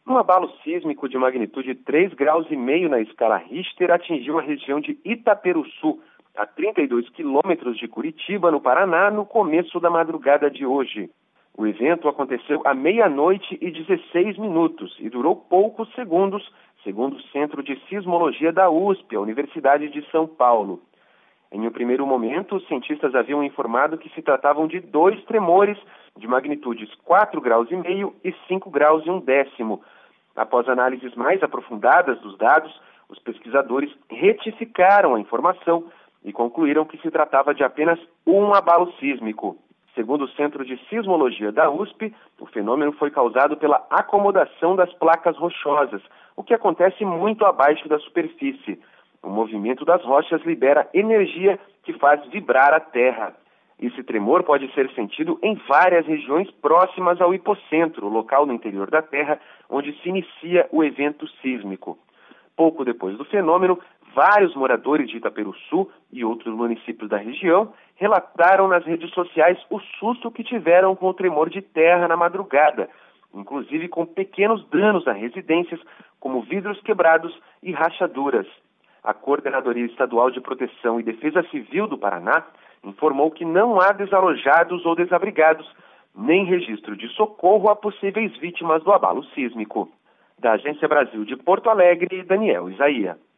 Um abalo sísmico de magnitude 3,5 graus na escala Richter atingiu a região de Itaperuçu, a 32 quilômetros de Curitiba, no Paraná, no começo da madrugada de hoje. O evento aconteceu à 00:16 e durou poucos segundos, segundo o Centro de Sismologia da USP, a Universidade de São Paulo. Em um primeiro momento, os cientistas haviam informado que se tratavam de 2 tremores de magnitudes 4,5 graus e 5,1 graus. Após análises mais aprofundadas dos dados, os pesquisadores retificaram a informação e concluíram que se tratava de apenas um abalo sísmico. Segundo o Centro de Sismologia da USP, o fenômeno foi causado pela acomodação das placas rochosas, o que acontece muito abaixo da superfície. O movimento das rochas libera energia que faz vibrar a Terra. Esse tremor pode ser sentido em várias regiões próximas ao hipocentro, local no interior da Terra, onde se inicia o evento sísmico. Pouco depois do fenômeno, vários moradores de Itaperuçu e outros municípios da região relataram nas redes sociais o susto que tiveram com o tremor de terra na madrugada, inclusive com pequenos danos a residências, como vidros quebrados e rachaduras. A Coordenadoria Estadual de Proteção e Defesa Civil do Paraná informou que não há desalojados ou desabrigados, nem registro de socorro a possíveis vítimas do abalo sísmico. Da Agência Brasil de Porto Alegre, Daniel Isaia.